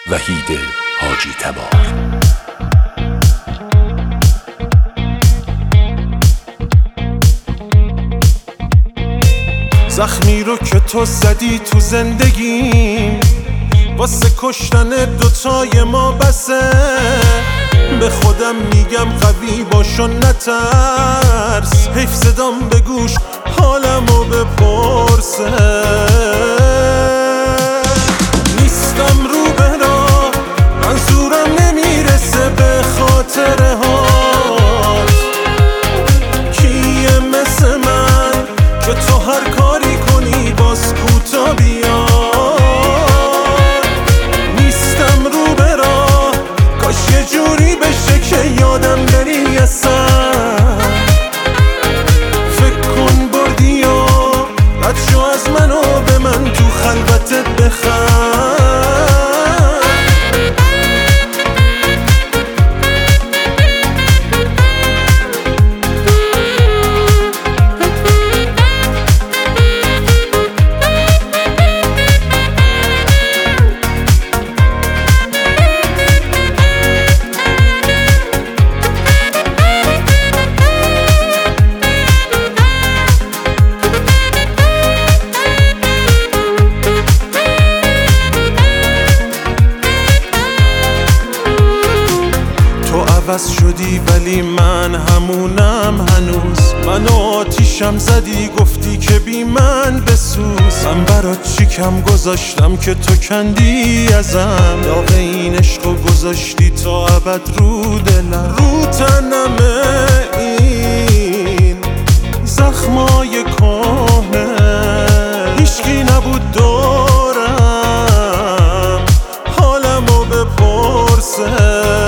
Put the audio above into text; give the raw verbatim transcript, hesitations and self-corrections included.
وحید حاجی تبار. زخمی رو که تو زدی تو زندگیم، واسه کشتن دوتای ما بسه. به خودم میگم قوی باش و نترس، حیف زدم به گوش حالمو بپرسه. نیستم رو به راه، منظورم نمیرسه به خاطره هات. کیه مثل من که تو هر کاری کنی باز کوتا بیاد. نیستم رو به راه، کاش یه جوری بشه که یادم بری اصلا. فکر کن بردی یا رد شو از منو به من تو خلوتت بخند. عوض شدی ولی من همونم هنوز. منو آتیشم زدی گفتی که بی من بسوز. من برات چی کم گذاشتم که تو کندی ازم. داغ این عشقو گذاشتی تا ابد رو دلم. رو تنمه این زخمای کهنه، هیچکی نبود دورم حالمو بپرسه.